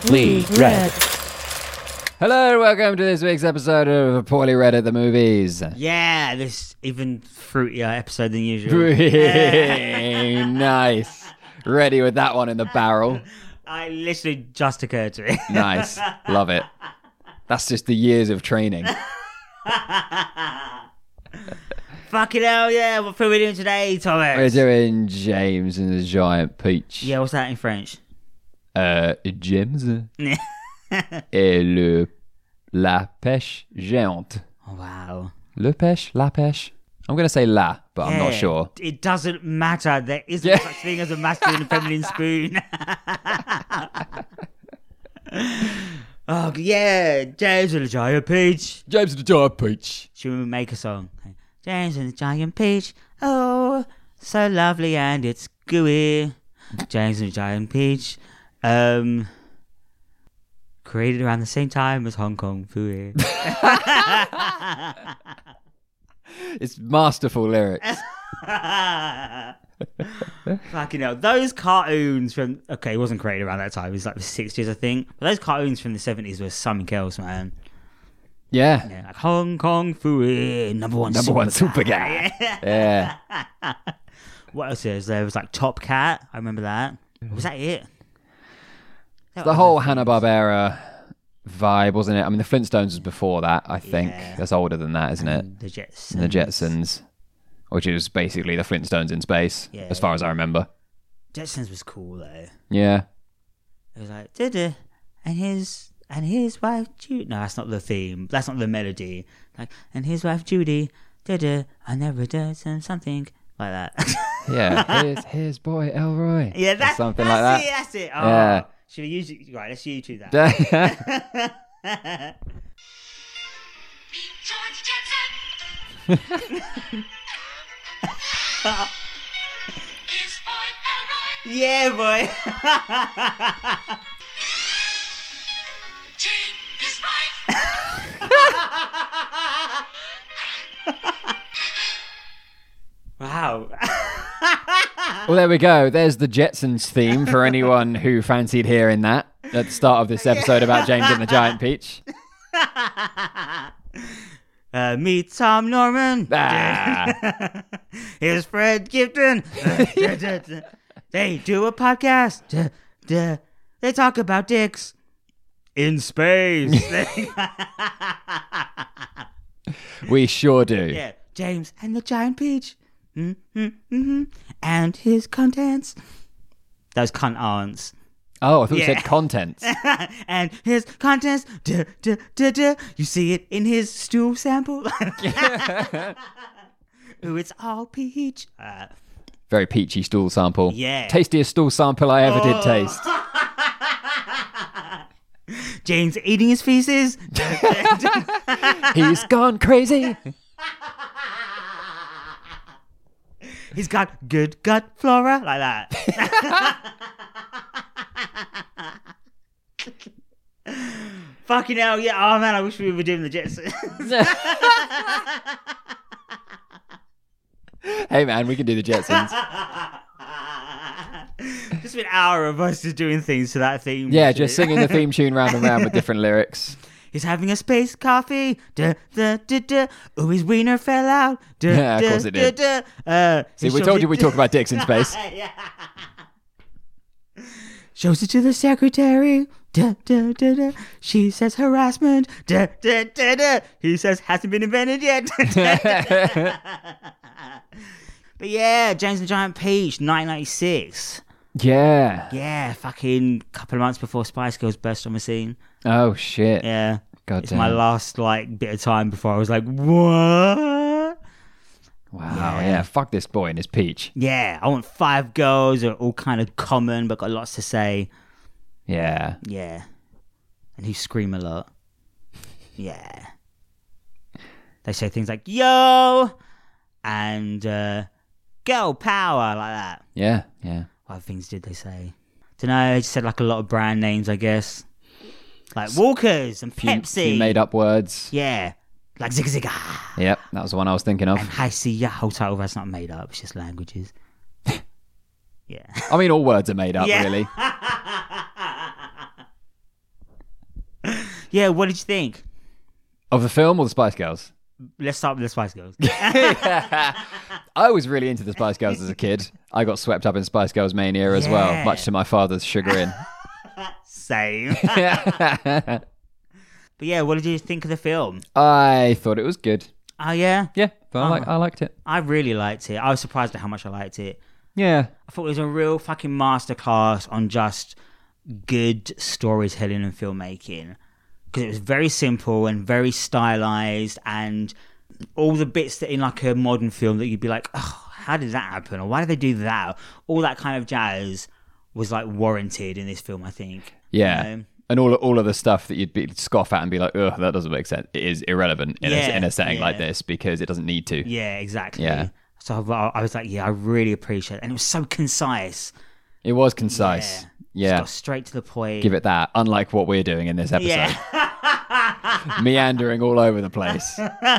Poorly Read. Hello, welcome to this week's episode of Poorly Read at the Movies. Yeah, this even fruitier episode than usual. Nice. Ready with that one in the barrel. I literally just occurred to me. Nice. Love it. That's just the years of training. Fucking hell, yeah. What film are we doing today, Thomas? We're doing James and the Giant Peach. Yeah, what's that in French? James et la pêche géante. Oh, wow. Le pêche, la pêche. I'm going to say la, but I'm not sure. It doesn't matter. There isn't such thing as a masculine and feminine spoon. Oh, yeah. James and the Giant Peach. James and the Giant Peach. Should we make a song? James and the Giant Peach. Oh, so lovely and it's gooey. James and the Giant Peach. Created around the same time as Hong Kong Phooey. It's masterful lyrics. Fucking hell. Those cartoons from... Okay, it wasn't created around that time. It was like the 60s, I think. But those cartoons from the 70s were something else, man. Yeah. Yeah, like Hong Kong Phooey, number one super guy. Yeah. What else is there? Was like Top Cat. I remember that. Was that it? The whole Hanna-Barbera vibe, wasn't it? I mean, the Flintstones was before that, I think. Yeah. That's older than that, isn't it? The Jetsons. And the Jetsons, which is basically the Flintstones in space, as far as I remember. Jetsons was cool, though. Yeah. It was like, da-da, and his wife Judy. No, that's not the theme. That's not the melody. Like, and his wife Judy, da-da, I never did something like that. Yeah. Here's boy Elroy. Yeah, that's something like that. That's it. Oh, Yeah. Should we use it? Right, let's YouTube that. Yeah, boy. Wow. Well, there we go. There's the Jetsons theme for anyone who fancied hearing that at the start of this episode about James and the Giant Peach. Meet Tom Norman. Ah. Here's Fred Gifton. They do a podcast. They talk about dicks in space. We sure do. Yeah, James and the Giant Peach. And his contents. Those cunt aunts. Oh, I thought you said contents. And his contents. You see it in his stool sample. Ooh, it's all peach. Very peachy stool sample. Yeah. Tastiest stool sample I ever did taste. James eating his feces. He's gone crazy. He's got good gut flora, like that. Fucking hell, yeah. Oh man, I wish we were doing the Jetsons. Hey man, we can do the Jetsons. Just an hour of us just doing things to that theme. Yeah, just singing the theme tune round and round with different lyrics. He's having a space coffee. Oh, his wiener fell out. Yeah, of course it did. See, we told you we talk about dicks in space. Shows it to the secretary. She says harassment. He says hasn't been invented yet. But yeah, James and the Giant Peach, 1996. Yeah. Yeah, fucking couple of months before Spice Girls burst on the scene. Oh, shit. Yeah. God It's damn. my last, bit of time before I was like, what? Wow, yeah. Fuck this boy and his peach. Yeah, I want 5 girls who are all kind of common, but got lots to say. Yeah. Yeah. And who scream a lot. Yeah. They say things like, yo! And, girl power, like that. Yeah, yeah. What other things did they say? Dunno, they just said, a lot of brand names, I guess. Like Walkers and Pepsi. Few made up words. Yeah. Like Zigga Zigga. Yep, that was the one I was thinking of. And I see your whole title, that's not made up, it's just languages. Yeah. I mean, all words are made up, Yeah. really. Yeah, what did you think? Of the film or the Spice Girls? Let's start with the Spice Girls. I was really into the Spice Girls as a kid. I got swept up in Spice Girls mania as well, Yeah. much to my father's chagrin. Same. But yeah, what did you think of the film? I thought it was good. Oh, yeah? Yeah, but I liked it. I really liked it. I was surprised at how much I liked it. Yeah. I thought it was a real fucking masterclass on just good storytelling and filmmaking. Because it was very simple and very stylized, and all the bits that in like a modern film that you'd be like, oh, how did that happen? Or why did they do that? All that kind of jazz was like warranted in this film, I think. Yeah. You know? And all of the stuff that you'd scoff at and be like, ugh, that doesn't make sense. It is irrelevant in a setting like this because it doesn't need to. Yeah, exactly. Yeah. So I was like, yeah, I really appreciate it. And it was so concise. It was concise. Yeah. Just got straight to the point. Give it that. Unlike what we're doing in this episode. Yeah. Meandering all over the place.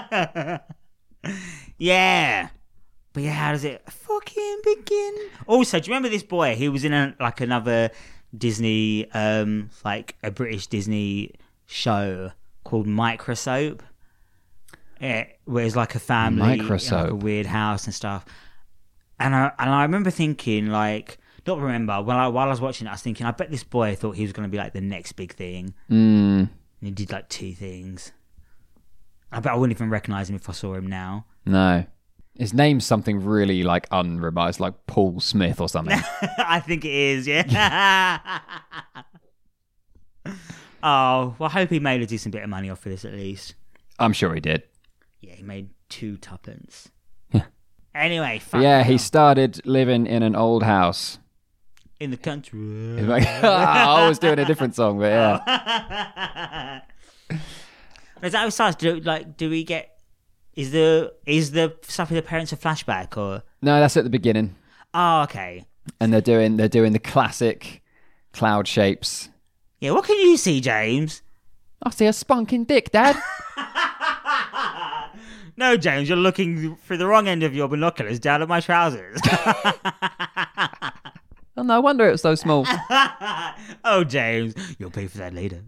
Yeah. But yeah, how does it fucking begin? Also, do you remember this boy? He was in another Disney, like a British Disney show called Microsoap. Yeah, where it's like a family in like a weird house and stuff. And I remember thinking, like, not remember, while I was watching it, I was thinking, I bet this boy thought he was going to be like the next big thing. And he did like 2 things. I bet I wouldn't even recognise him if I saw him now. No. His name's something really like unremarkable. It's like Paul Smith or something. I think it is, yeah. Oh, well, I hope he made a decent bit of money off of this at least. I'm sure he did. Yeah, he made 2 tuppence. Yeah. Anyway, he started living in an old house. In the country. I was doing a different song, but yeah. Is that how it starts? Do we get... Is the stuff with the parents a flashback or? No, that's at the beginning. Oh, okay. And they're doing the classic cloud shapes. Yeah, what can you see, James? I see a spunking dick, Dad. No, James, you're looking through the wrong end of your binoculars down at my trousers. Oh, no wonder it was so small. Oh, James, you'll pay for that later.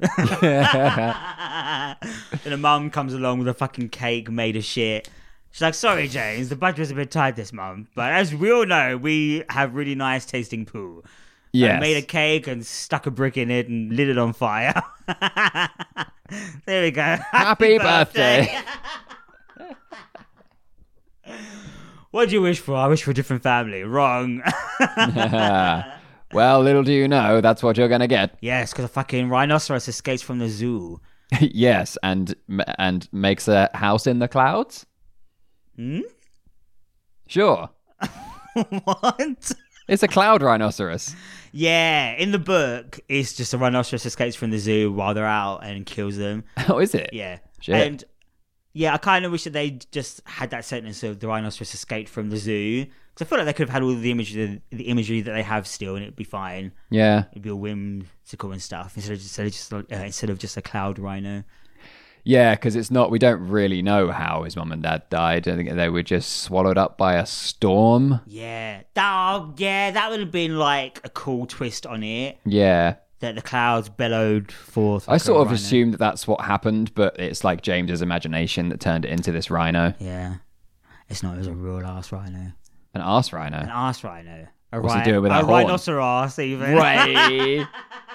And a mum comes along with a fucking cake made of shit. She's like, sorry, James, the budget was a bit tight this month, but as we all know, we have really nice tasting poo. Yeah. I made a cake and stuck a brick in it and lit it on fire. There we go. Happy birthday. What do you wish for? I wish for a different family. Wrong. Well, little do you know, that's what you're going to get. Yes, because a fucking rhinoceros escapes from the zoo. Yes, and makes a house in the clouds? Sure. What? It's a cloud rhinoceros. Yeah, in the book, it's just a rhinoceros escapes from the zoo while they're out and kills them. Oh, is it? Yeah. Shit. And yeah, I kind of wish that they just had that sentence of the rhinoceros escaped from the zoo. Because I feel like they could have had all the imagery that they have still, and it'd be fine. Yeah. It'd be all whimsical and stuff instead of just a cloud rhino. Yeah, because it's not. We don't really know how his mum and dad died. I think they were just swallowed up by a storm. Yeah. That would have been like a cool twist on it. Yeah. That the clouds bellowed forth. I sort of assumed that that's what happened, but it's like James's imagination that turned it into this rhino. Yeah. It's not. It was a real ass rhino. An arse rhino. An ass rhino. What's he doing with that horn? A rhinoceros, even. Right.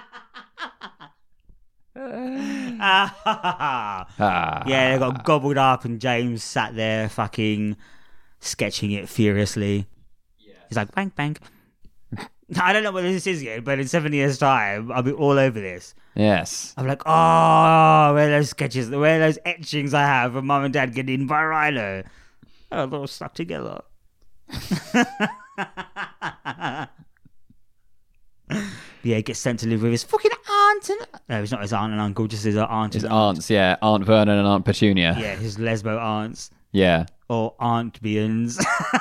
Yeah, they got gobbled up, and James sat there fucking sketching it furiously. Yeah. He's like, bang, bang. I don't know what this is yet, but in 7 years' time, I'll be all over this. Yes. I'm like, oh, where are those sketches, where are those etchings I have of mum and dad getting eaten by a rhino? Oh, they're all stuck together. Yeah, he gets sent to live with his fucking aunt and... No, it's not his aunt and uncle, just his aunt His and aunts, yeah. Aunt Vernon and Aunt Petunia. Yeah, his lesbo aunts. Yeah. Or aunt-bians.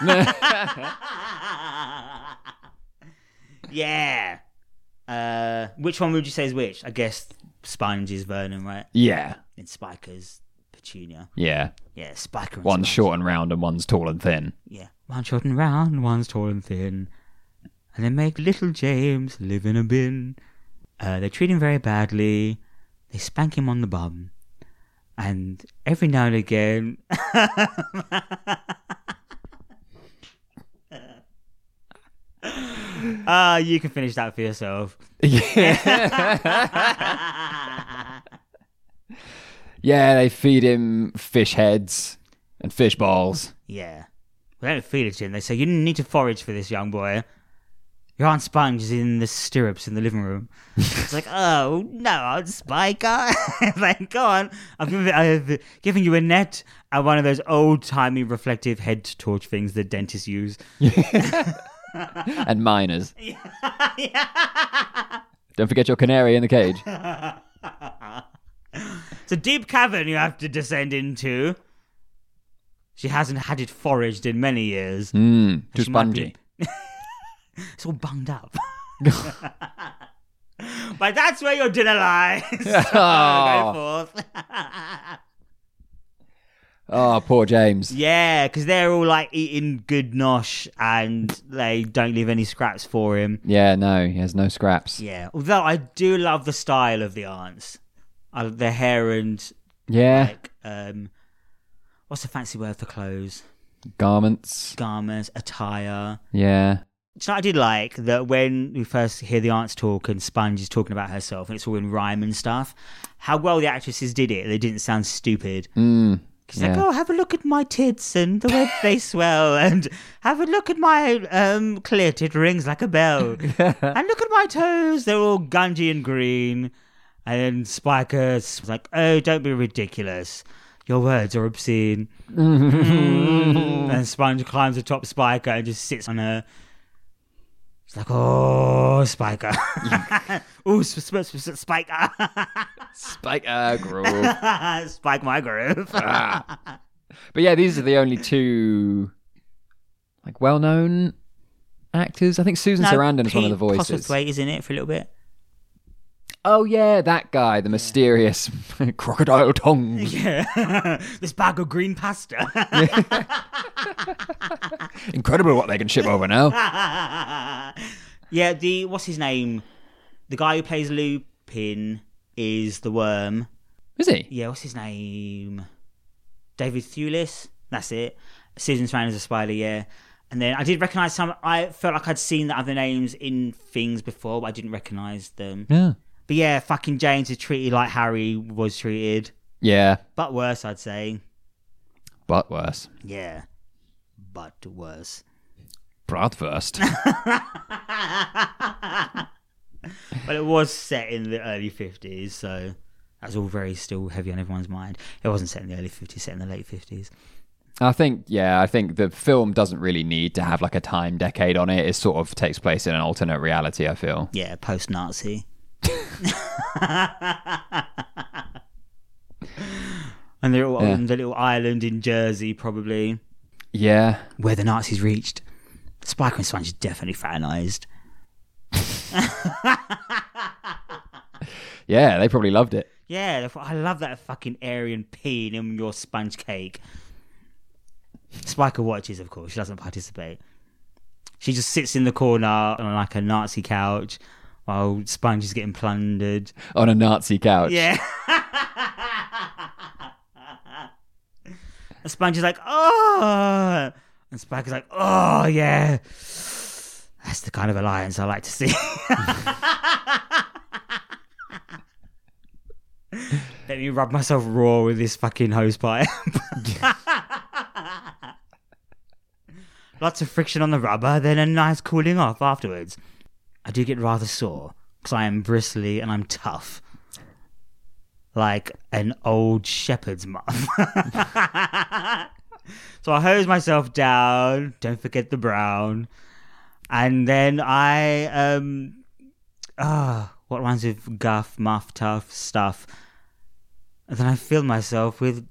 Yeah. Which one would you say is which? I guess Sponge is Vernon, right? Yeah. And Spiker's Petunia. Yeah. Yeah, Spiker and One's Sponge. short and round and one's tall and thin. Yeah. One's short and round, one's tall and thin. And they make little James live in a bin. They treat him very badly. They spank him on the bum. And every now and again... you can finish that for yourself. Yeah, they feed him fish heads and fish balls. Yeah. They don't feed it to him. They say, you need to forage for this, young boy. Your Aunt Sponge is in the stirrups in the living room. It's like, oh, no, Aunt Spiker. Like, go on. I've given you a net and one of those old-timey reflective head torch things that dentists use. And miners. Yeah. Don't forget your canary in the cage. It's a deep cavern you have to descend into. She hasn't had it foraged in many years. Too She might spongy. It's all bunged up. But that's where your dinner lies. Go forth. Oh, poor James. Yeah, because they're all like eating good nosh and they don't leave any scraps for him. Yeah, no, he has no scraps. Yeah, although I do love the style of the aunts. Their hair and Yeah, like, what's the fancy word for clothes? garments. Garments, attire. Yeah. So I did like that when we first hear the aunts talk and Sponge is talking about herself and it's all in rhyme and stuff, how well the actresses did it. They didn't sound stupid. She's like, oh, have a look at my tits and the way they swell, and have a look at my clit, it rings like a bell. And look at my toes, they're all gungy and green. And Spiker's like, oh, don't be ridiculous. Your words are obscene. And Sponge climbs atop Spiker and just sits on her. It's like, oh, Spiker. Oh, Spiker. Spike groove. Spike my groove. But yeah, these are the only two like well-known actors. I think Susan Sarandon is one of the voices. Postlethwaite is in it for a little bit. Oh yeah, that guy, the mysterious crocodile tongues. Yeah. This bag of green pasta. Incredible what they can ship over now. Yeah, what's his name? The guy who plays Lupin is the worm. Is he? Yeah, what's his name? David Thewlis. That's it. Susan Sarandon's a spider, yeah. And then I did recognise some. I felt like I'd seen the other names in things before, but I didn't recognise them. Yeah. But yeah, fucking James is treated like Harry was treated. Yeah. But worse, I'd say. But worse. Yeah. But worse. Bratwurst. But it was set in the early 50s, so that's all very still heavy on everyone's mind. It wasn't set in the early 50s, set in the late 50s. I think the film doesn't really need to have like a time decade on it. It sort of takes place in an alternate reality, I feel. Yeah, post-Nazi. And they're all on the little island in Jersey, probably. Yeah. Where the Nazis reached. Spiker and Sponge is definitely fraternised. Yeah, they probably loved it. Yeah, I love that fucking Aryan peeing in your sponge cake. Spiker watches, of course. She doesn't participate. She just sits in the corner on like a Nazi couch while Sponge is getting plundered. On a Nazi couch. Yeah. And Sponge is like, oh. And Spiker's like, oh, yeah. That's the kind of alliance I like to see. Let me rub myself raw with this fucking hosepipe. Lots of friction on the rubber, then a nice cooling off afterwards. I do get rather sore, because I am bristly and I'm tough. Like an old shepherd's muff. So I hose myself down, don't forget the brown. And then I, what rhymes with guff, muff, tough, stuff. And then I fill myself with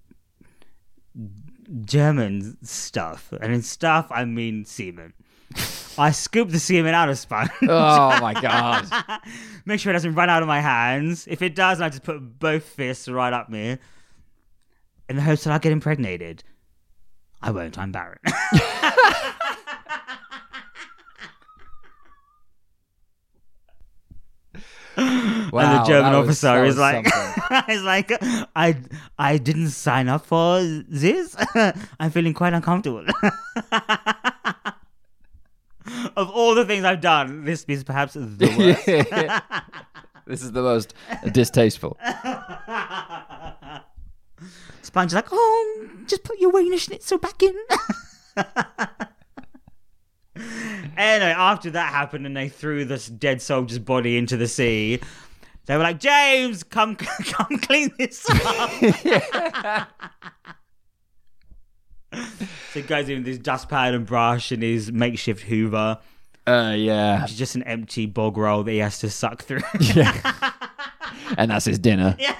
German stuff. And in stuff, I mean semen. I scoop the semen out of Sponge. Oh my God. Make sure it doesn't run out of my hands. If it does, I just put both fists right up me in the hopes that I'll get impregnated. I won't, I'm barren. Wow, and the German that was officer is like, something. is like, I didn't sign up for this. I'm feeling quite uncomfortable. Of all the things I've done, this is perhaps the worst. This is the most distasteful. Sponge is like, oh, just put your Wiener Schnitzel back in. Anyway, after that happened and they threw this dead soldier's body into the sea, they were like, James, come clean this up. So he goes in with his dustpan and brush and his makeshift Hoover. Yeah. It's just an empty bog roll that he has to suck through. Yeah. And that's his dinner. Yeah.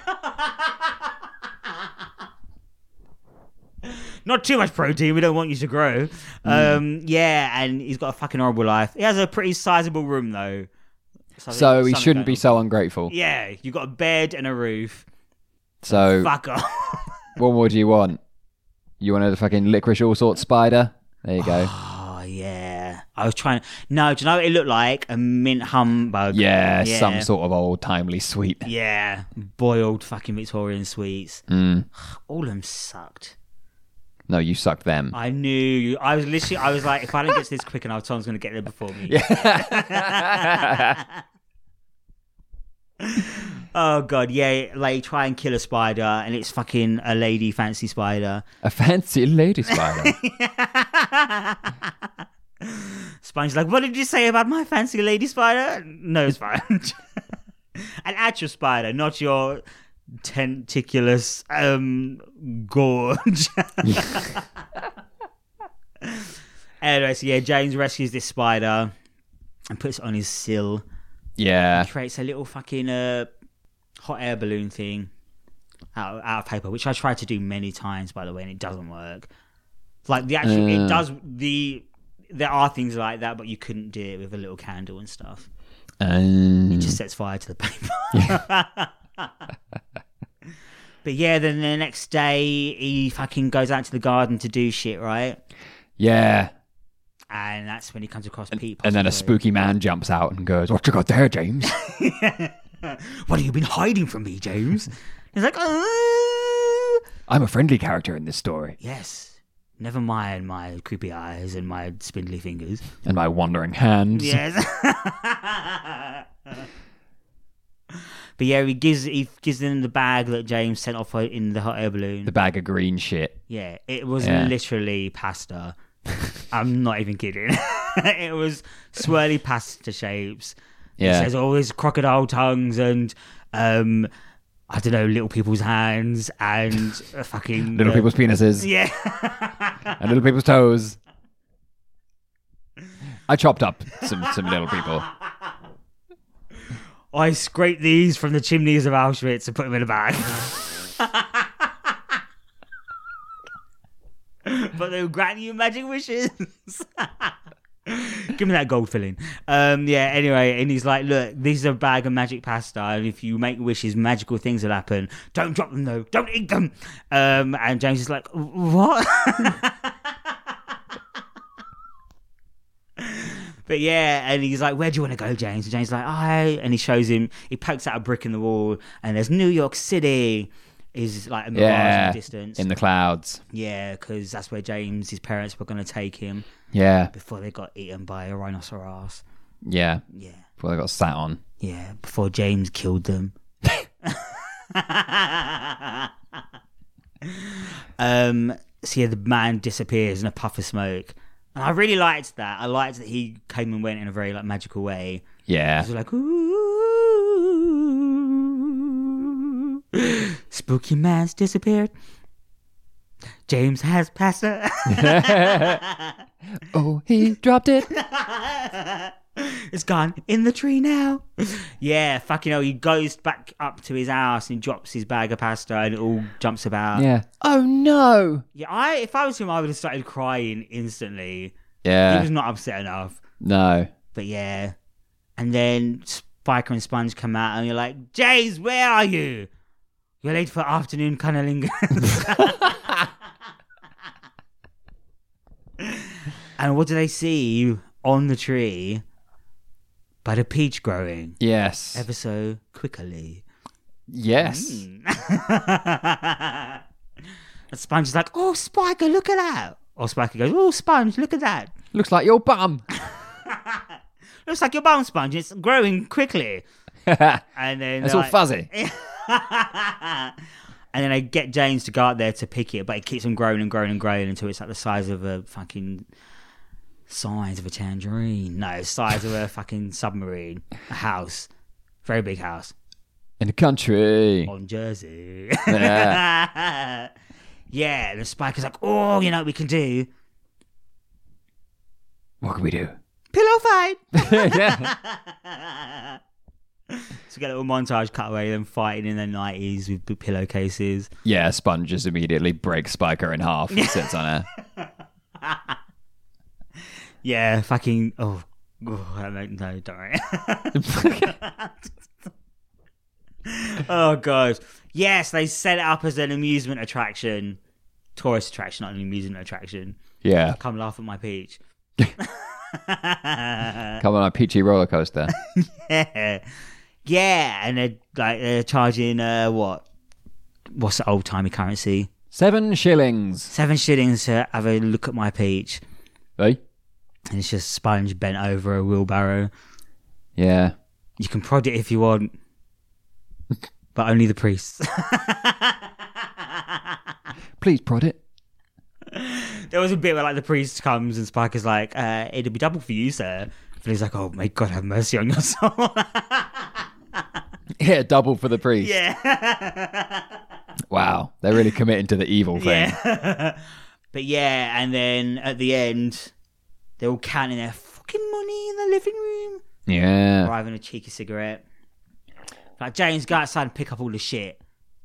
Not too much protein. We don't want you to grow. Yeah, and he's got a fucking horrible life. He has a pretty sizable room, though. So he shouldn't be so ungrateful. Yeah, you've got a bed and a roof. So Fuck off. what more do you want? You want a fucking licorice all sorts spider? There you go. Oh, yeah. I was trying... No, do you know what it looked like? A mint humbug. Yeah, some sort of old timely sweet. Yeah, boiled fucking Victorian sweets. All of them sucked. No, you sucked them. I knew. I was like, if I don't get to this quick enough, Tom's going to get there before me. Yeah. Oh, God, yeah. Like, try and kill a spider, and it's fucking a lady fancy spider. A fancy lady spider. Sponge's like, what did you say about my fancy lady spider? No, Sponge. An actual spider, not your tentaculous gorge. Anyway, so yeah, James rescues this spider and puts it on his sill. Yeah. He creates a little fucking hot air balloon thing out of paper, which I tried to do many times, by the way, and it doesn't work. Like the actual, it does there are things like that, but you couldn't do it with a little candle and stuff. It just sets fire to the paper. But yeah, then the next day he fucking goes out to the garden to do shit, right? Yeah. And that's when he comes across Pete. And then a spooky man jumps out and goes, "What you got there, James?" What have you been hiding from me, James? He's like, I'm a friendly character in this story. Yes. Never mind my creepy eyes and my spindly fingers. And my wandering hands. Yes. But yeah, he gives them the bag that James sent off in the hot air balloon. The bag of green shit. Yeah, it was literally pasta. I'm not even kidding. It was swirly pasta shapes. Yeah. It says all these crocodile tongues and I don't know, little people's hands and fucking Little people's penises. Yeah. And little people's toes. I chopped up some little people. I scraped these from the chimneys of Auschwitz and put them in a bag. But they'll grant you magic wishes. Give me that gold filling. Yeah, anyway, and he's like, look, this is a bag of magic pasta, and if you make wishes, magical things will happen. Don't drop them, though. Don't eat them. And James is like, what? But yeah, and he's like, where do you want to go, James? And James is like, and he shows him, he pokes out a brick in the wall, and there's New York City. Is like a mirage in the distance. In the clouds. Yeah, because that's where James, his parents were going to take him. Yeah. Before they got eaten by a rhinoceros. Yeah. Yeah. Before they got sat on. Yeah, before James killed them. So yeah, the man disappears in a puff of smoke. And I really liked that. I liked that he came and went in a very like magical way. Yeah. It was like, ooh. Spooky man's disappeared. James has pasta. Oh, he dropped it. It's gone in the tree now. Yeah, fucking hell. He goes back up to his house and he drops his bag of pasta and it all jumps about. Yeah. Oh, no. Yeah, if I was him, I would have started crying instantly. Yeah. He was not upset enough. No. But yeah. And then Spiker and Sponge come out and you're like, James, where are you? You're late for afternoon cunnilingus. And what do they see on the tree by the peach growing Yes. ever so quickly. Yes. And Sponge is like, oh, Spiker, look at that. Or Spiker goes, oh, Sponge, look at that. Looks like your bum. Looks like your bum, Sponge. It's growing quickly. And then It's all fuzzy. And then I get James to go out there to pick it, but it keeps on growing and growing and growing until it's like the size of a tangerine. No, size of a fucking submarine. A house. Very big house. In the country. On Jersey. Yeah. Yeah, and the Spiker's like, oh, you know what we can do? What can we do? Pillow fight! Yeah. So we get a little montage cutaway, them fighting in their 90s with the pillowcases. Yeah, Sponge just immediately breaks Spiker in half and sits on her. Yeah, fucking... Oh, no, don't worry. Oh, God. Yes, they set it up as an amusement attraction. Tourist attraction, not an amusement attraction. Yeah. Come laugh at my peach. Come on, a peachy roller coaster. Yeah. Yeah, and they're charging, what's the old-timey currency? 7 shillings. 7 shillings to have a look at my peach. Hey? And it's just Sponge bent over a wheelbarrow. Yeah. You can prod it if you want, but only the priests. Please prod it. There was a bit where like the priest comes and Spiker's like, it'll be double for you, sir. And he's like, oh, may God have mercy on your soul. Yeah, double for the priest. Yeah. Wow. They're really committing to the evil thing. Yeah. But yeah, and then at the end, they're all counting their fucking money in the living room. Yeah. Or having a cheeky cigarette. Like, James, go outside and pick up all the shit.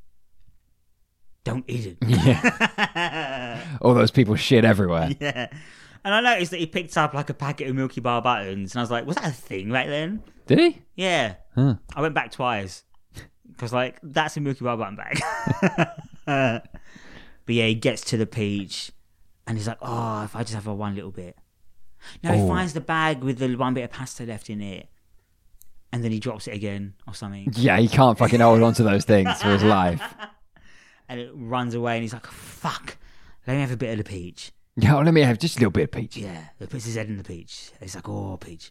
Don't eat it. Yeah. All those people shit everywhere. Yeah. And I noticed that he picked up like a packet of Milky Bar buttons. And I was like, was that a thing back then? Did he? Yeah. Huh. I went back twice. Because, like, that's a Milky Bar button bag. But yeah, he gets to the peach. And he's like, oh, if I just have a one little bit. No, he finds the bag with the one bit of pasta left in it. And then he drops it again or something. Yeah, he can't fucking hold on to those things for his life. And it runs away and he's like, fuck, let me have a bit of the peach. Yeah, well, let me have just a little bit of peach. Yeah, he puts his head in the peach. He's like, oh, peach.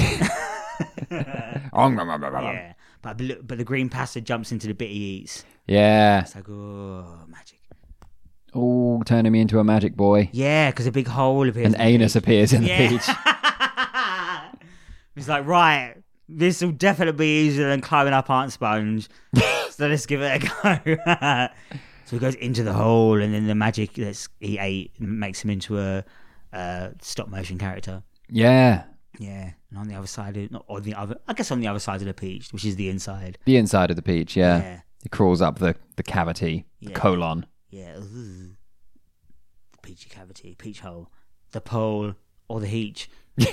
Yeah, but the green pasta jumps into the bit he eats. Yeah. It's like, oh, magic. Oh, turning me into a magic boy. Yeah, because a big hole appears. An anus appears in the peach. He's like, right, this will definitely be easier than climbing up Aunt Sponge. So let's give it a go. So he goes into the hole, and then the magic that he ate makes him into a stop motion character. Yeah. Yeah, and on the other side, on the other side of the peach, which is the inside. The inside of the peach, yeah. Yeah. It crawls up the cavity, the colon. Yeah. The peachy cavity, peach hole, the pole, or the heach.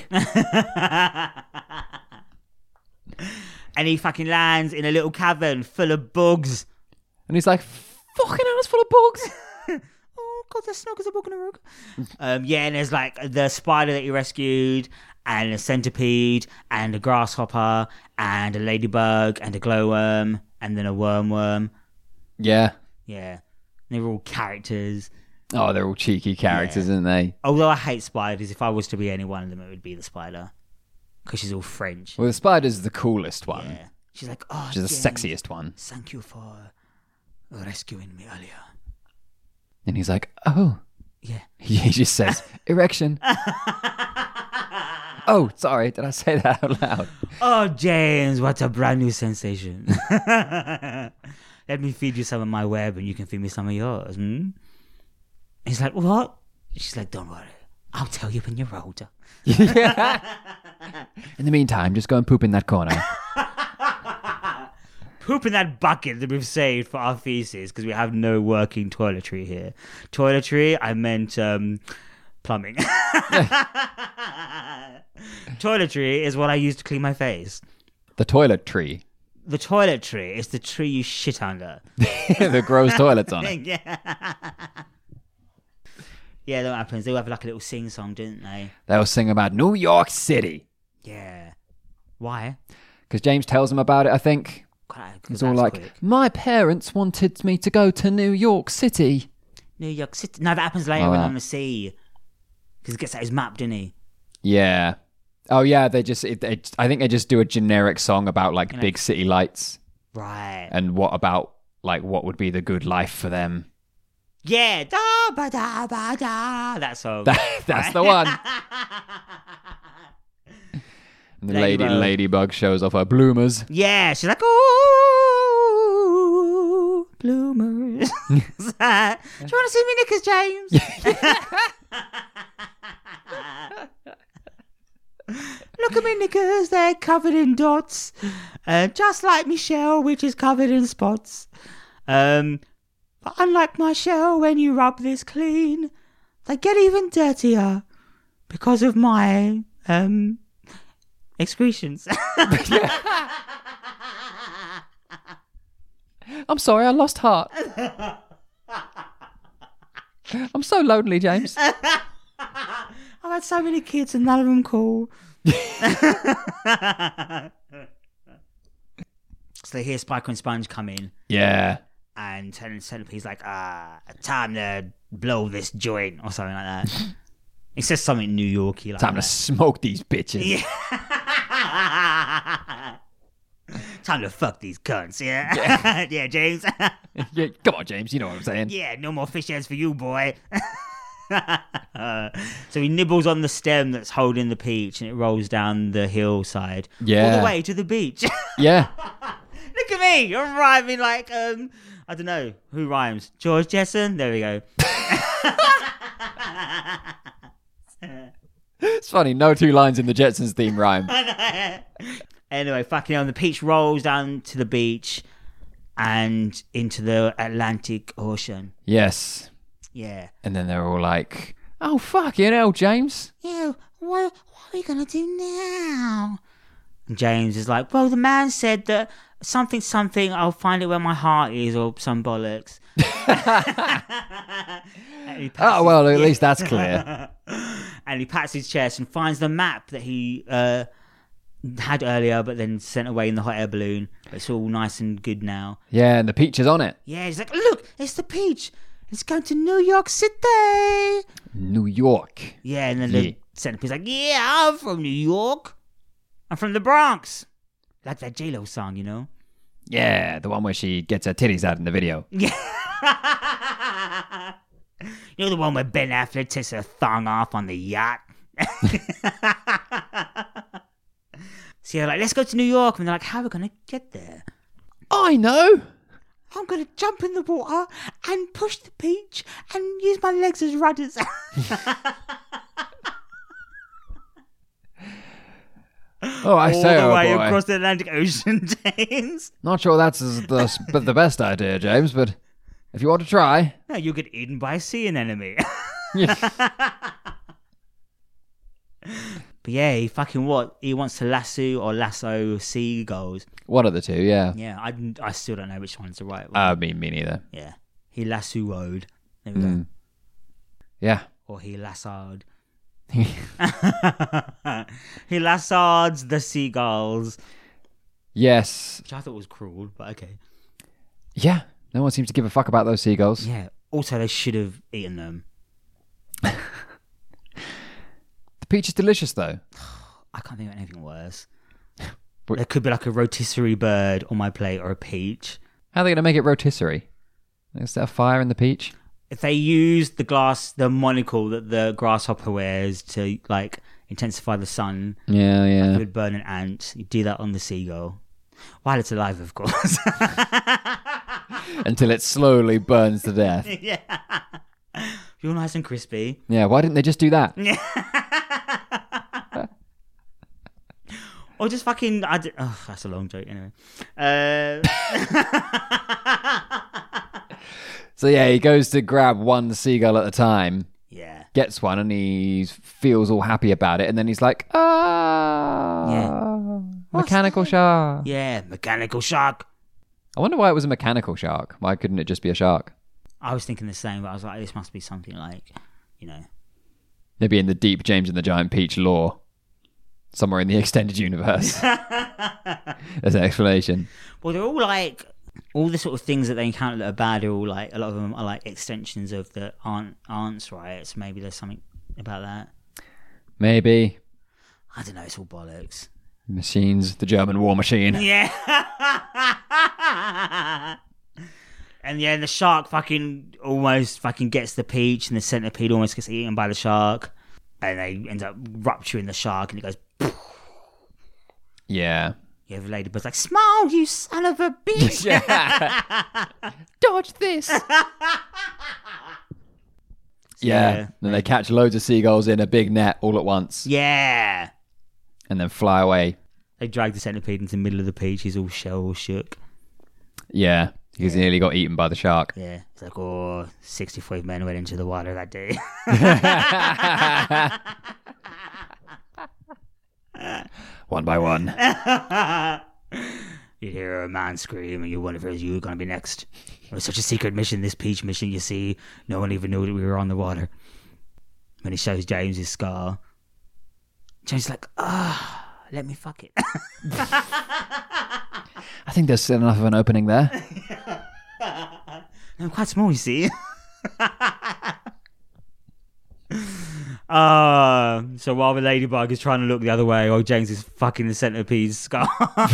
And he fucking lands in a little cavern full of bugs. And he's like, fucking hell, it's full of bugs. Oh, God, that's snug as a bug in a rug. Yeah, and there's like the spider that he rescued, and a centipede, and a grasshopper, and a ladybug, and a glowworm, and then a worm. Yeah. Yeah. They're all characters. Oh, they're all cheeky characters, aren't they? Although I hate spiders, if I was to be any one of them, it would be the spider. Because she's all French. Well, the spider's the coolest one. Yeah. She's like, oh, She's the James, sexiest one. thank you for rescuing me earlier. And he's like, oh. Yeah. He just says, erection. Oh, sorry. Did I say that out loud? Oh, James, what a brand new sensation. Let me feed you some of my web and you can feed me some of yours. Hmm? He's like, what? She's like, don't worry. I'll tell you when you're older. Yeah. In the meantime, just go and poop in that corner. Poop in that bucket that we've saved for our thesis because we have no working toiletry here. Toiletry, I meant plumbing. Toiletry is what I use to clean my face. The toilet tree. The toilet tree is the tree you shit under. That grows toilets on it. Yeah. Yeah, that happens. They have like a little sing song, didn't they? They'll sing about New York City. Yeah. Why? Because James tells him about it, I think. God, It's all like, quick. my parents wanted me to go to New York City. New York City. No, that happens later when on the sea. Because he gets out his map, didn't he? Yeah. Oh, yeah, I think they just do a generic song about, like, big city lights. Right. And what would be the good life for them. Yeah. Da, ba, da, ba, da. That song. That's the one. And the ladybug shows off her bloomers. Yeah, she's like, ooh, bloomers. Do you want to see me knickers, James? Look at me knickers, they're covered in dots. Just like me shell, which is covered in spots. But unlike my shell, when you rub this clean, they get even dirtier because of my excretions. I'm sorry, I lost heart. I'm so lonely, James. I've had so many kids and none of them cool. So they hear Spiker and Sponge come in. Yeah. And Centipede's like, time to blow this joint or something like that. He says something New Yorky like Time that. to smoke these bitches. Yeah. Time to fuck these cunts, yeah? Yeah, James. Yeah, come on, James, you know what I'm saying. Yeah, no more fish heads for you, boy. So he nibbles on the stem that's holding the peach and it rolls down the hillside all the way to the beach. Yeah. Look at me, I'm rhyming like, I don't know, who rhymes? George Jetson? There we go. It's funny, no two lines in the Jetsons theme rhyme. Anyway, fucking hell, the peach rolls down to the beach and into the Atlantic Ocean. Yes. Yeah. And then they're all like, oh, fucking hell, James. Yeah, what are we going to do now? And James is like, well, the man said that something, I'll find it where my heart is, or some bollocks. Oh, well, at least that's clear. And he pats his chest and finds the map that he had earlier, but then sent away in the hot air balloon. It's all nice and good now. Yeah, and the peach is on it. Yeah, he's like, look, it's the peach. It's going to New York City. New York. Yeah, and then the centipede's like, yeah, I'm from New York. I'm from the Bronx. Like that J-Lo song, you know? Yeah, the one where she gets her titties out in the video. Yeah. You know the one where Ben Affleck takes her thong off on the yacht? So you're like, let's go to New York. And they're like, how are we going to get there? I know. I'm going to jump in the water and push the peach and use my legs as rudders. Oh, I say, all the way boy. across the Atlantic Ocean, James. Not sure that's the best idea, James, but if you want to try. No, you'll get eaten by a sea anemone. But yeah, he fucking what? He wants to lasso seagulls. One of the two, yeah. Yeah, I still don't know which one's the right one. Me neither. Yeah. He lassoed. There we go. Yeah. Or he lassoed. He lassoed the seagulls. Yes. Which I thought was cruel, but okay. Yeah. No one seems to give a fuck about those seagulls. Yeah. Also, they should have eaten them. The peach is delicious, though. I can't think of anything worse. There could be like a rotisserie bird on my plate or a peach. How are they going to make it rotisserie? Is there a fire in the peach? If they use the monocle that the grasshopper wears to like intensify the sun, Yeah. it would burn an ant. You do that on the seagull while it's alive, of course. Until it slowly burns to death. Yeah, feel nice and crispy. Yeah, why didn't they just do that? Or just fucking. That's a long joke anyway. So yeah, he goes to grab one seagull at a time. Yeah. Gets one and he feels all happy about it, and then he's like, mechanical shark. Yeah, mechanical shark. I wonder why it was a mechanical shark. Why couldn't it just be a shark? I was thinking the same, but I was like, this must be something like, you know. Maybe in the deep James and the Giant Peach lore. somewhere in the extended universe. There's an explanation. Well, they're all like all the sort of things that they encounter that are bad. Are all like a lot of them are like extensions of the aunts, right? So maybe there's something about that. Maybe. I don't know. It's all bollocks. Machines, the German war machine. Yeah. And yeah, the shark fucking almost fucking gets the peach, and the centipede almost gets eaten by the shark, and they end up rupturing the shark, and it goes. Poof. Yeah. Yeah, the ladybug's like, "Smile, you son of a bitch!" Dodge this. Yeah. Then they catch loads of seagulls in a big net all at once. Yeah. And then fly away. They drag the centipede into the middle of the peach. He's all shook. Yeah. Because he nearly got eaten by the shark. Yeah. It's like, 65 men went into the water that day. One by one. You hear a man scream and you wonder if you're going to be next. It was such a secret mission, this peach mission, you see. No one even knew that we were on the water. When he shows James his scar, James is like, let me fuck it. I think there's still enough of an opening there. I'm quite small, you see. So while the ladybug is trying to look the other way, old James is fucking the centipede's skull.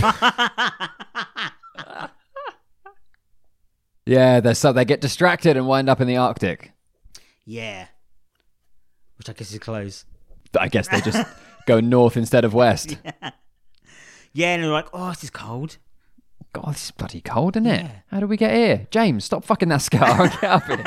Yeah, they get distracted and wind up in the Arctic. Yeah. Which I guess is close. I guess they just go north instead of west. Yeah, and they're like, this is cold. God, this is bloody cold, isn't it? Yeah. How do we get here? James, stop fucking that scar and get up here.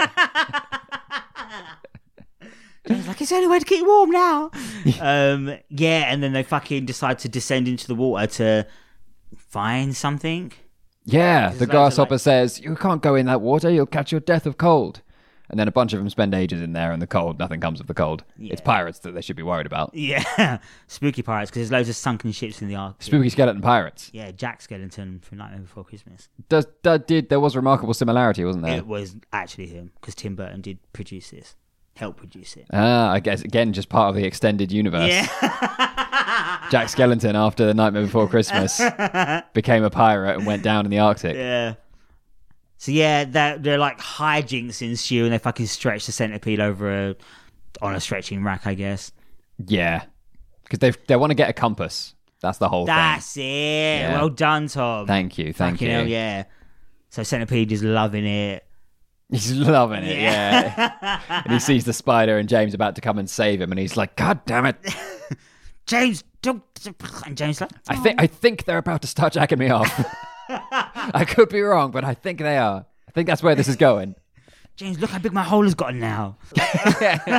James like, it's the only way to keep warm now. Yeah, and then they fucking decide to descend into the water to find something. Yeah, There's the loads of, grasshopper says, you can't go in that water, you'll catch your death of cold. And then a bunch of them spend ages in there in the cold. Nothing comes of the cold. Yeah. It's pirates that they should be worried about. Yeah, spooky pirates, because there's loads of sunken ships in the Arctic. Spooky skeleton pirates. Yeah, Jack Skellington from Nightmare Before Christmas. There was remarkable similarity, wasn't there? It was actually him, because Tim Burton did produce this. Help produce it. I guess, again, just part of the extended universe. Yeah. Jack Skellington, after The Nightmare Before Christmas, became a pirate and went down in the Arctic. Yeah. So yeah, they're like hijinks ensue, and they fucking stretch the centipede over on a stretching rack, I guess. Yeah. Because they want to get a compass. That's the whole thing. That's it. Yeah. Well done, Tom. Thank you. Fucking hell, yeah. So centipede is loving it. He's loving it, yeah. And he sees the spider and James about to come and save him, and he's like, God damn it. James, don't. And James like, I think they're about to start jacking me off. I could be wrong, but I think they are. I think that's where this is going. James, look how big my hole has gotten now. But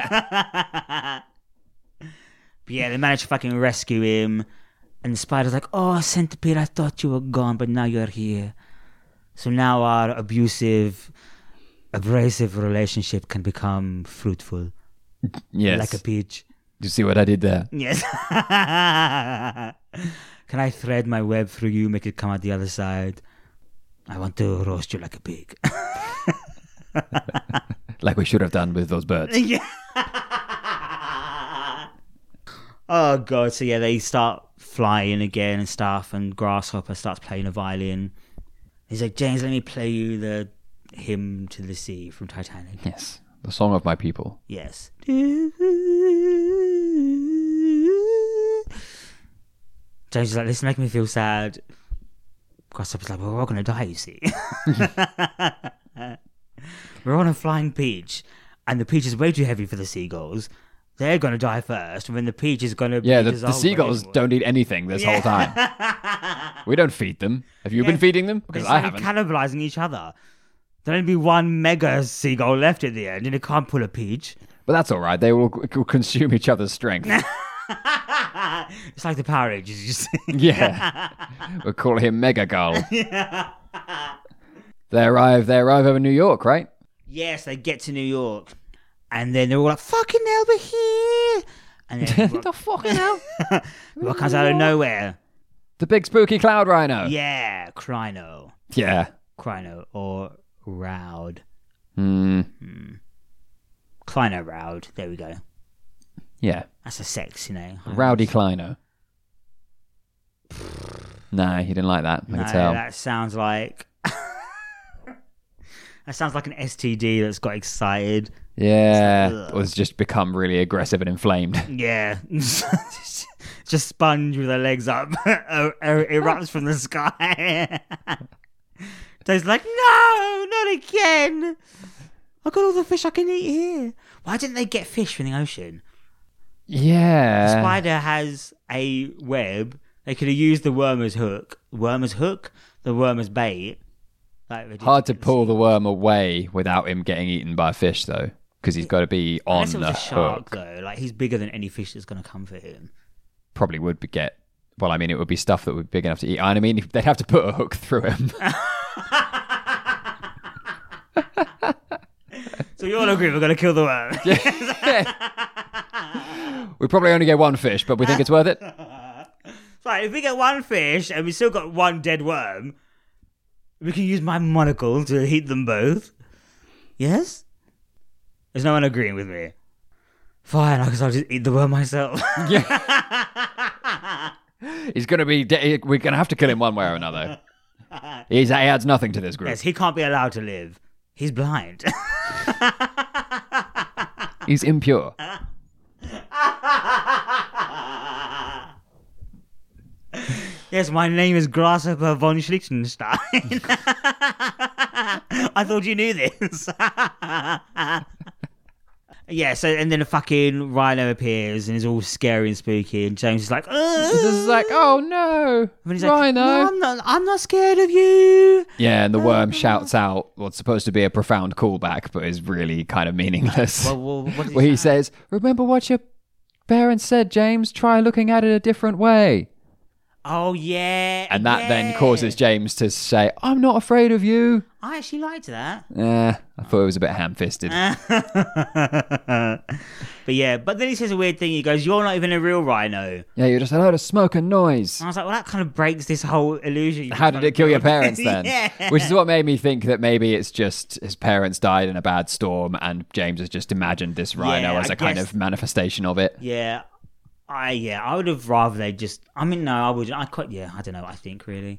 yeah, they manage to fucking rescue him. And the spider's like, centipede, I thought you were gone, but now you're here. So now our abrasive relationship can become fruitful. Yes. Like a peach. You see what I did there? Yes. Can I thread my web through you, make it come out the other side? I want to roast you like a pig. Like we should have done with those birds. Yeah. Oh, God. So, yeah, they start flying again and stuff, and Grasshopper starts playing a violin. He's like, James, let me play you the hymn to the sea from Titanic. Yes. The song of my people. Yes. James is like, this is making me feel sad. Grasshopper's like, well, we're all going to die, you see. We're on a flying peach, and the peach is way too heavy for the seagulls. They're going to die first, and then the peach is going to be the seagulls don't eat anything this whole time. We don't feed them. Have you been feeding them? Because I haven't. Cannibalizing each other. There'll only be one mega seagull left at the end, and it can't pull a peach. But that's all right. They will consume each other's strength. It's like the Power Rangers, you see. Yeah. We'll call him Mega Gull. They arrive over New York, right? Yes, they get to New York. And then they're all like, fucking hell, we're here. And then The fucking hell? what comes out of nowhere? The big spooky cloud rhino. Yeah, Crino. Yeah. Crino or Roud. Hmm. Clino Roud. There we go. Yeah. That's a sexy name. Rowdy Kleiner. No, he didn't like that. I No, can tell. that sounds like that sounds like an STD that's got excited. Yeah, It's like, or it's just become really aggressive and inflamed. Yeah. Just sponge with her legs up erupts from the sky. Dave's like, no, not again. I got all the fish I can eat here. Why didn't they get fish from the ocean? Yeah. The spider has a web. They could have used the worm as hook. Worm as hook? The worm as bait. Like, they Hard to didn't pull see. the worm away without him getting eaten by a fish, though, because he's got to be on Unless it was the a shark, hook. though. Like, he's bigger than any fish that's going to come for him. Probably would be get. Well, I mean, it would be stuff that would be big enough to eat. I mean, they'd have to put a hook through him. So you all agree we're going to kill the worm? We probably only get one fish, but we think it's worth it. Right, if we get one fish and we still got one dead worm, we can use my monocle to heat them both. Yes? There's no one agreeing with me. Fine, I guess I'll just eat the worm myself. He's going to be. We're going to have to kill him one way or another. He adds nothing to this group. Yes, he can't be allowed to live. He's blind. He's impure. Yes, my name is Grasshopper von Schlichtenstein. I thought you knew this. Yeah, so and then a fucking rhino appears and is all scary and spooky, and James is like, This is like, oh no, and he's Rhino. like, no, I'm not scared of you. Yeah, and the worm shouts out what's supposed to be a profound callback, but is really kind of meaningless. Well, what did Where he say? says, "Remember what your parents said, James. Try looking at it a different way." Oh yeah, And that then yeah. causes James to say, "I'm not afraid of you." I actually liked that. I thought it was a bit ham-fisted. But then he says a weird thing. He goes, "You're not even a real rhino." Yeah, you're just a load of smoke and noise. And I was like, well, that kind of breaks this whole illusion. How did it kill your parents then? Yeah. Which is what made me think that maybe it's just his parents died in a bad storm and James has just imagined this rhino Yeah, as I a kind guess- of manifestation of it. Yeah, I would have rather they just. I mean, no, I wouldn't. I quite. Yeah, I don't know. I think really.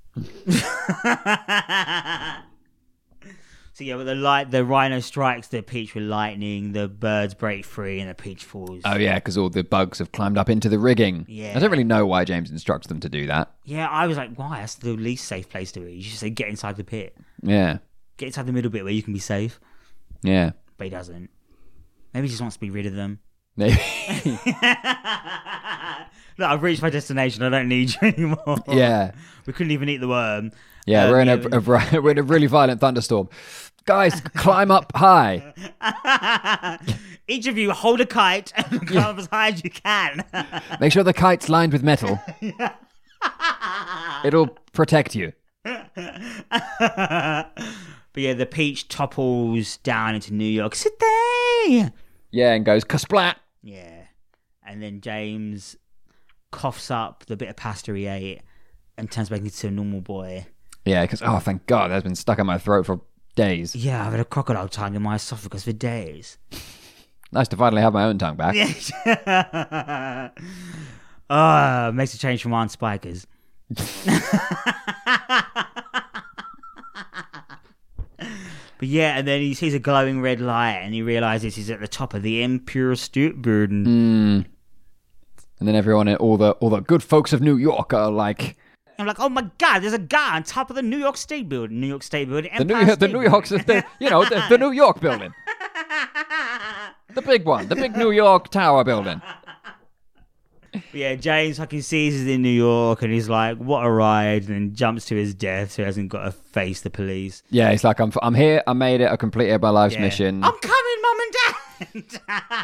So yeah, but the rhino strikes the peach with lightning. The birds break free, and the peach falls. Oh yeah, because all the bugs have climbed up into the rigging. Yeah. I don't really know why James instructs them to do that. Yeah, I was like, why? That's the least safe place to be. You should say, get inside the pit, Yeah, get inside the middle bit where you can be safe. yeah. But he doesn't. Maybe he just wants to be rid of them. Maybe. Look, I've reached my destination. I don't need you anymore. Yeah. We couldn't even eat the worm. Yeah, we're in we're in a really violent thunderstorm. Guys, climb up high. Each of you hold a kite and climb up as high as you can. Make sure the kite's lined with metal. It'll protect you. But yeah, the peach topples down into New York City. Yeah, and goes kasplat. Yeah. And then James coughs up the bit of pasta he ate and turns back into a normal boy. Yeah, because, oh, thank God, that's been stuck in my throat for days. Yeah, I've had a crocodile tongue in my esophagus for days. Nice to finally have my own tongue back. Makes a change from Aunt Spikers. But yeah, and then he sees a glowing red light and he realizes he's at the top of the Empire State Building. And then everyone, all the good folks of New York are like, I'm like, oh my God, there's a guy on top of the New York State Building. New York State Building. the Empire State New York's, the New York building. The big one, the big New York Tower building. But yeah, James fucking sees he's in New York and he's like, what a ride, and then jumps to his death so he hasn't got to face the police. Yeah, he's like, I'm here, I made it, I completed my life's mission. I'm coming, Mum and Dad!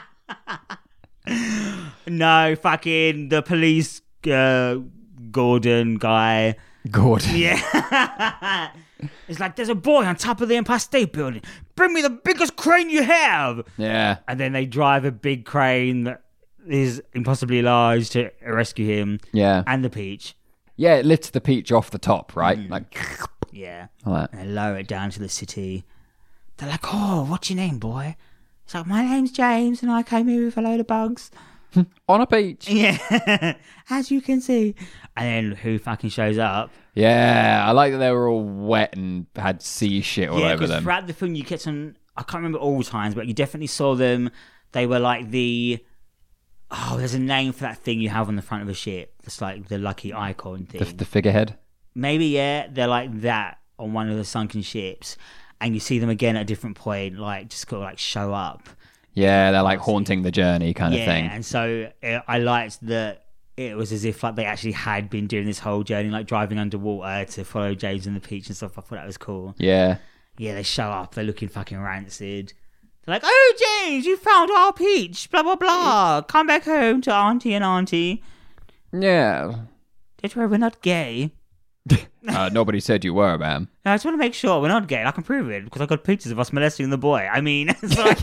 No, fucking the police Gordon guy. Gordon. Yeah. It's like, there's a boy on top of the Empire State Building. Bring me the biggest crane you have. Yeah. And then they drive a big crane that is impossibly large to rescue him. Yeah. And the peach. Yeah, it lifts the peach off the top, right? Like, Yeah. like And they lower it down to the city. They're like, oh, what's your name, boy? It's like, my name's James and I came here with a load of bugs. On a peach. Yeah, as you can see. And then who fucking shows up? Yeah, I like that they were all wet and had sea shit all over them. Throughout the film, you get on. I can't remember all times, but you definitely saw them. They were like the. Oh, there's a name for that thing you have on the front of a ship. It's like the lucky icon thing. The figurehead? Maybe, yeah. They're like that on one of the sunken ships. And you see them again at a different point, like, just got to, like, show up. Yeah, they're like haunting the journey kind of thing. Yeah, and so I liked that it was as if, like, they actually had been doing this whole journey, like, driving underwater to follow James and the Peach and stuff. I thought that was cool. Yeah. Yeah, they show up. They're looking fucking rancid. They're like, oh, James, you found our Peach, blah, blah, blah. Come back home to Auntie and Auntie. Yeah. Don't worry, we're not gay. Nobody said you were, ma'am. I just want to make sure we're not gay. I can prove it because I got pictures of us molesting the boy. I mean, it's like...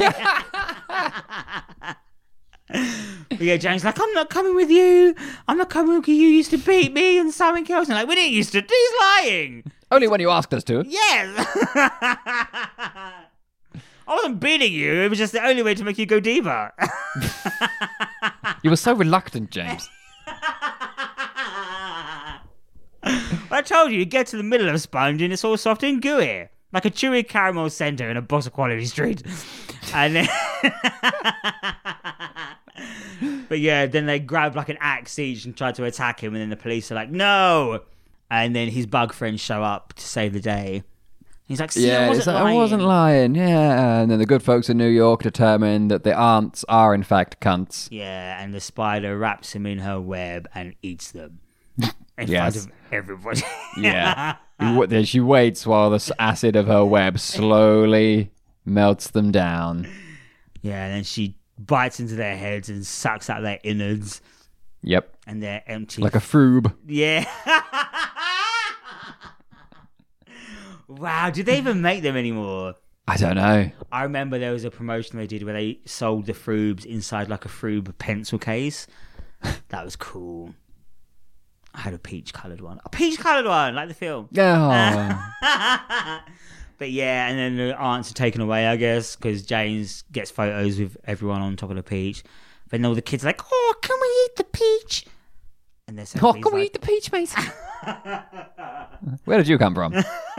But yeah, James like, I'm not coming with you. I'm not coming with you. You used to beat me and something else. And like, we didn't used to. He's lying. Only when you asked us to. Yes. I wasn't beating you. It was just the only way to make you go deeper. You were so reluctant, James. I told you get to the middle of a sponge and it's all soft and gooey. Like a chewy caramel centre in a box of Quality Street. And then... But yeah, then they grab like an axe each and try to attack him, and then the police are like, no! And then his bug friends show up to save the day. He's like, see, I wasn't lying. Yeah. And then the good folks in New York determine that the aunts are in fact cunts. Yeah, and the spider wraps him in her web and eats them. In Yes. front of everybody. Yeah. She waits while the acid of her web slowly melts them down. Yeah, and then she bites into their heads and sucks out their innards. Yep. And they're empty. Like a froob. Yeah. Wow, did they even make them anymore? I don't know. I remember there was a promotion they did where they sold the Froobs inside like a Froob pencil case. That was cool. I had a peach-coloured one. A peach-coloured one, like the film. Oh. But yeah, and then the aunts are taken away, I guess, because James gets photos with everyone on top of the peach. But then all the kids are like, oh, can we eat the peach? And they're saying, Can we eat the peach, mate? Where did you come from?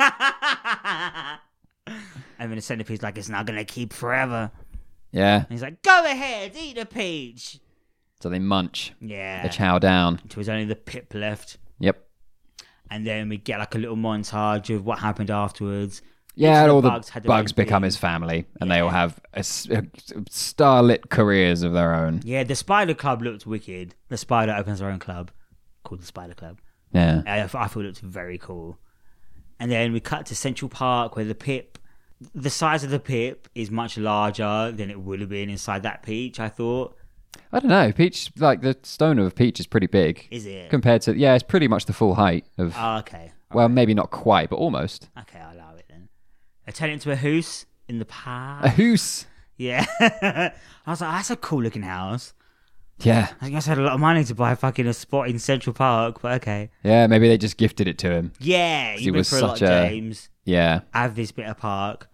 And then the centipede's like, it's not going to keep forever. Yeah. And he's like, go ahead, eat a peach. So they munch. Yeah. They chow down. Until there's only the pip left. Yep. And then we get like a little montage of what happened afterwards. Yeah, Each all of the bugs become his family, and they all have starlit careers of their own. Yeah, the Spider Club looked wicked. The Spider opens their own club called the Spider Club. Yeah. I thought it looked very cool. And then we cut to Central Park where the Pip, the size of the Pip is much larger than it would have been inside that peach, I thought. I don't know. Peach, like the stone of a peach is pretty big. Is it? Compared to, yeah, it's pretty much the full height of. Oh, okay. Well, maybe not quite, but almost. Okay, I'll allow it then. I turned it into a house in the park. A house. Yeah. I was like, that's a cool looking house. Yeah. I guess I had a lot of money to buy fucking a spot in Central Park, but okay. Yeah, maybe they just gifted it to him. Yeah, He you've been was for a lot, such a- James. Yeah. Have this bit of park.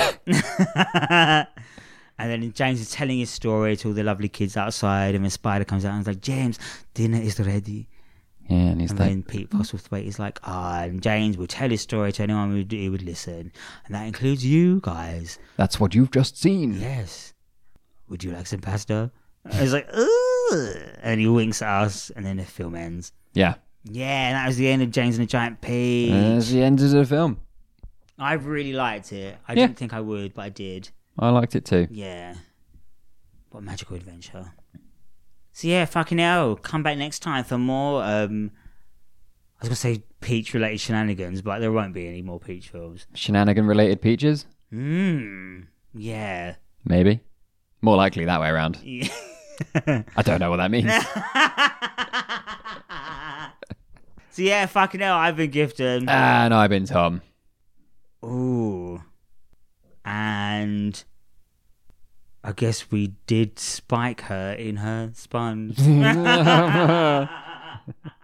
And then James is telling his story to all the lovely kids outside, and then Spider comes out and is like, James, dinner is ready. Yeah, and he's And like, then Pete Postlethwaite is like, and James will tell his story to anyone who would listen. And that includes you guys. that's what you've just seen. Yes. Would you like some pasta? And he's like, ooh. And he winks at us, and then the film ends. Yeah. Yeah, and that was the end of James and the Giant Peach. That's the end of the film. I really liked it. I Yeah. didn't think I would, but I did. I liked it too. Yeah. What a magical adventure. So yeah, fucking hell. Come back next time for more, I was going to say Peach-related shenanigans, but there won't be any more Peach films. Shenanigan-related peaches? Yeah. Maybe. More likely that way around. Yeah. I don't know what that means. So yeah, fucking hell, I've been Gifted. And I've been Tom. Ooh. And I guess we did spike her in her sponge.